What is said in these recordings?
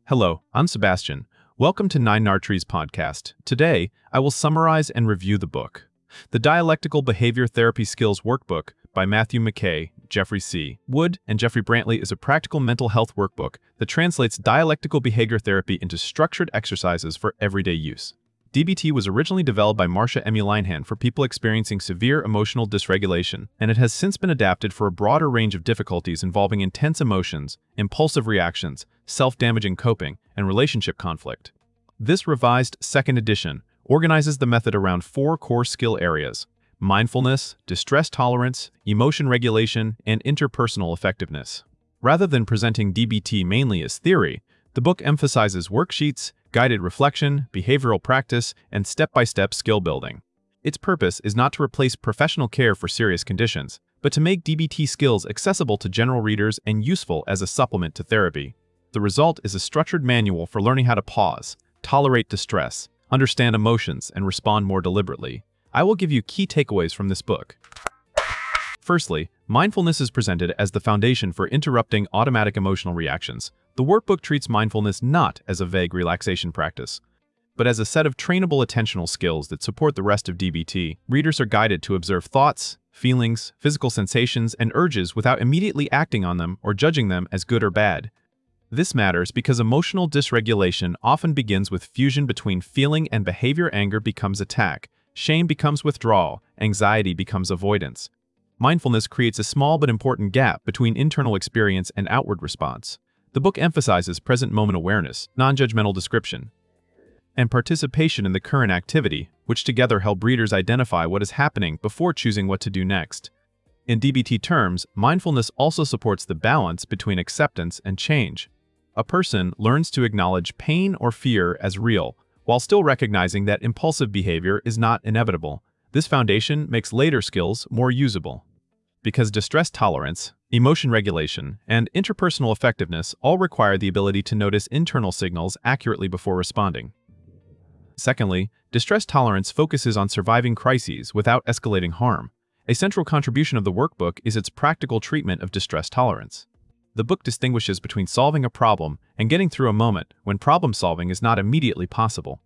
Hello, I'm Sebastian. Welcome to Nine Nartrees podcast. Today, I will summarize and review the book. The Dialectical Behavior Therapy Skills Workbook by Matthew McKay, Jeffrey C. Wood, and Jeffrey Brantley is a practical mental health workbook that translates dialectical behavior therapy into structured exercises for everyday use. DBT was originally developed by Marsha M. Linehan for people experiencing severe emotional dysregulation, and it has since been adapted for a broader range of difficulties involving intense emotions, impulsive reactions, self-damaging coping, and relationship conflict. This revised second edition organizes the method around 4 core skill areas: mindfulness, distress tolerance, emotion regulation, and interpersonal effectiveness. Rather than presenting DBT mainly as theory, the book emphasizes worksheets, guided reflection, behavioral practice, and step-by-step skill building. Its purpose is not to replace professional care for serious conditions, but to make DBT skills accessible to general readers and useful as a supplement to therapy. The result is a structured manual for learning how to pause, tolerate distress, understand emotions, and respond more deliberately. I will give you key takeaways from this book. Firstly, mindfulness is presented as the foundation for interrupting automatic emotional reactions. The workbook treats mindfulness not as a vague relaxation practice, but as a set of trainable attentional skills that support the rest of DBT. Readers are guided to observe thoughts, feelings, physical sensations, and urges without immediately acting on them or judging them as good or bad. This matters because emotional dysregulation often begins with fusion between feeling and behavior. Anger becomes attack, shame becomes withdrawal, anxiety becomes avoidance. Mindfulness creates a small but important gap between internal experience and outward response. The book emphasizes present moment awareness, non-judgmental description, and participation in the current activity, which together help readers identify what is happening before choosing what to do next. In DBT terms, mindfulness also supports the balance between acceptance and change. A person learns to acknowledge pain or fear as real, while still recognizing that impulsive behavior is not inevitable. This foundation makes later skills more usable. Because distress tolerance, emotion regulation, and interpersonal effectiveness all require the ability to notice internal signals accurately before responding. Secondly, distress tolerance focuses on surviving crises without escalating harm. A central contribution of the workbook is its practical treatment of distress tolerance. The book distinguishes between solving a problem and getting through a moment when problem solving is not immediately possible.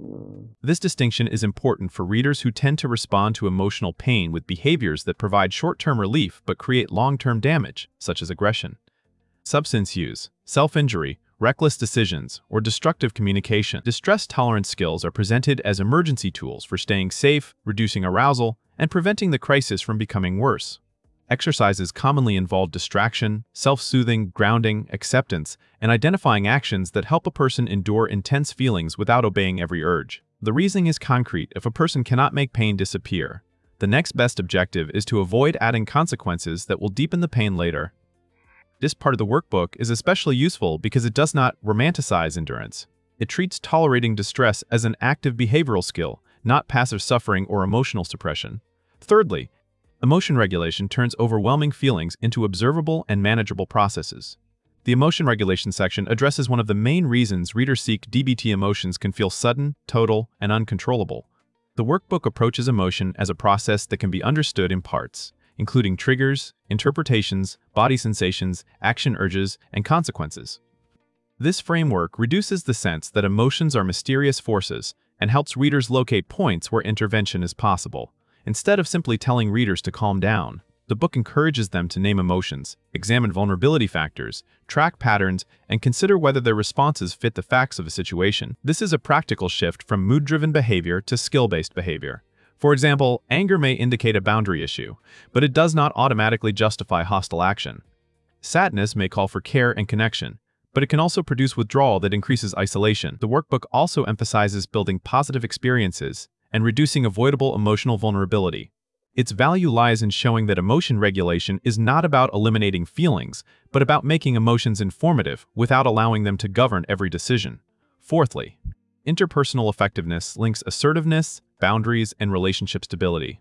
This distinction is important for readers who tend to respond to emotional pain with behaviors that provide short-term relief but create long-term damage, such as aggression, substance use, self-injury, reckless decisions, or destructive communication. Distress tolerance skills are presented as emergency tools for staying safe, reducing arousal, and preventing the crisis from becoming worse. Exercises commonly involve distraction, self-soothing, grounding, acceptance, and identifying actions that help a person endure intense feelings without obeying every urge. The reasoning is concrete: if a person cannot make pain disappear, the next best objective is to avoid adding consequences that will deepen the pain later. This part of the workbook is especially useful because it does not romanticize endurance. It treats tolerating distress as an active behavioral skill, not passive suffering or emotional suppression. Thirdly, emotion regulation turns overwhelming feelings into observable and manageable processes. The emotion regulation section addresses one of the main reasons readers seek DBT. Emotions can feel sudden, total, and uncontrollable. The workbook approaches emotion as a process that can be understood in parts, including triggers, interpretations, body sensations, action urges, and consequences. This framework reduces the sense that emotions are mysterious forces and helps readers locate points where intervention is possible. Instead of simply telling readers to calm down, the book encourages them to name emotions, examine vulnerability factors, track patterns, and consider whether their responses fit the facts of a situation. This is a practical shift from mood-driven behavior to skill-based behavior. For example, anger may indicate a boundary issue, but it does not automatically justify hostile action. Sadness may call for care and connection, but it can also produce withdrawal that increases isolation. The workbook also emphasizes building positive experiences and reducing avoidable emotional vulnerability. Its value lies in showing that emotion regulation is not about eliminating feelings, but about making emotions informative without allowing them to govern every decision. Fourthly, interpersonal effectiveness links assertiveness, boundaries, and relationship stability.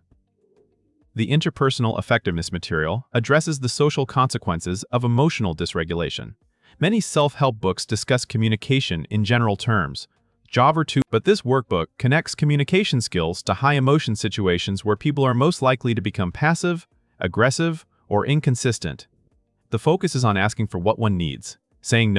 The interpersonal effectiveness material addresses the social consequences of emotional dysregulation. Many self-help books discuss communication in general terms, job or two, but this workbook connects communication skills to high-emotion situations where people are most likely to become passive, aggressive, or inconsistent. The focus is on asking for what one needs, saying no,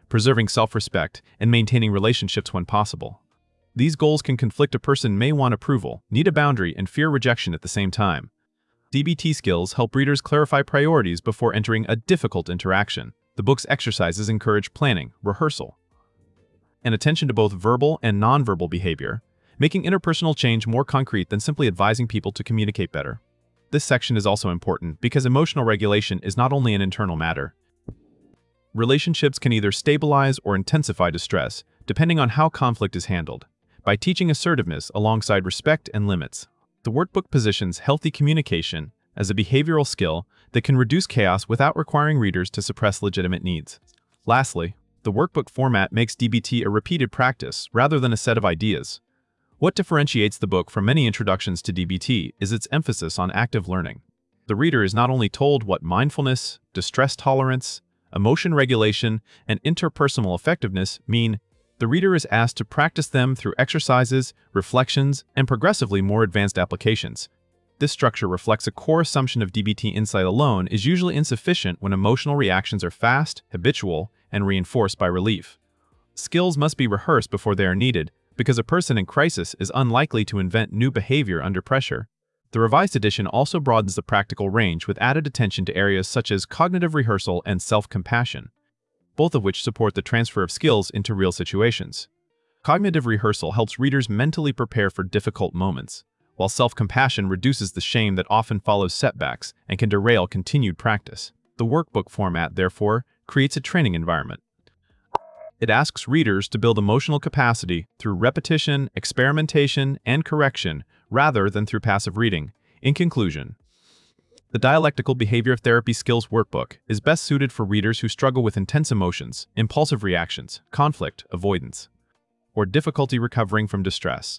preserving self-respect, and maintaining relationships when possible. These goals can conflict. A person may want approval, need a boundary, and fear rejection at the same time. DBT skills help readers clarify priorities before entering a difficult interaction. The book's exercises encourage planning, rehearsal, and attention to both verbal and nonverbal behavior, making interpersonal change more concrete than simply advising people to communicate better. This section is also important because emotional regulation is not only an internal matter. Relationships can either stabilize or intensify distress, depending on how conflict is handled. By teaching assertiveness alongside respect and limits, the workbook positions healthy communication as a behavioral skill that can reduce chaos without requiring readers to suppress legitimate needs. Lastly, the workbook format makes DBT a repeated practice rather than a set of ideas. What differentiates the book from many introductions to DBT is its emphasis on active learning. The reader is not only told what mindfulness, distress tolerance, emotion regulation, and interpersonal effectiveness mean, the reader is asked to practice them through exercises, reflections, and progressively more advanced applications. This structure reflects a core assumption of DBT insight alone is usually insufficient when emotional reactions are fast, habitual, and reinforced by relief. Skills must be rehearsed before they are needed, because a person in crisis is unlikely to invent new behavior under pressure. The revised edition also broadens the practical range with added attention to areas such as cognitive rehearsal and self-compassion, both of which support the transfer of skills into real situations. Cognitive rehearsal helps readers mentally prepare for difficult moments, while self-compassion reduces the shame that often follows setbacks and can derail continued practice. The workbook format, therefore, creates a training environment. It asks readers to build emotional capacity through repetition, experimentation, and correction, rather than through passive reading. In conclusion, the Dialectical Behavior Therapy Skills Workbook is best suited for readers who struggle with intense emotions, impulsive reactions, conflict avoidance, or difficulty recovering from distress.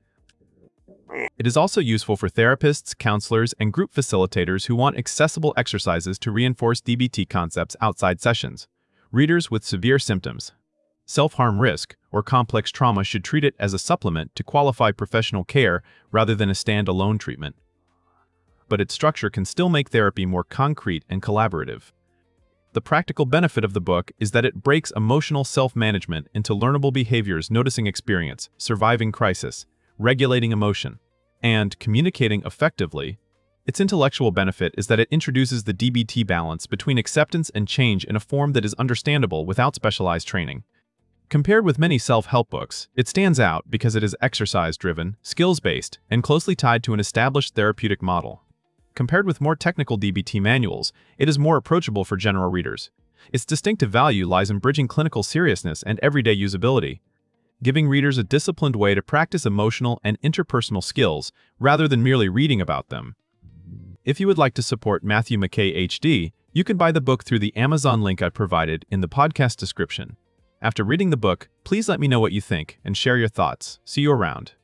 It is also useful for therapists, counselors, and group facilitators who want accessible exercises to reinforce DBT concepts outside sessions. Readers with severe symptoms, self-harm risk, or complex trauma should treat it as a supplement to qualified professional care rather than a stand-alone treatment. But its structure can still make therapy more concrete and collaborative. The practical benefit of the book is that it breaks emotional self-management into learnable behaviors: noticing experience, surviving crisis, regulating emotion, and communicating effectively. Its intellectual benefit is that it introduces the DBT balance between acceptance and change in a form that is understandable without specialized training. Compared with many self-help books, it stands out because it is exercise-driven, skills-based, and closely tied to an established therapeutic model. Compared with more technical DBT manuals, it is more approachable for general readers. Its distinctive value lies in bridging clinical seriousness and everyday usability, giving readers a disciplined way to practice emotional and interpersonal skills rather than merely reading about them. If you would like to support Matthew McKay, HD, you can buy the book through the Amazon link I provided in the podcast description. After reading the book, please let me know what you think and share your thoughts. See you around.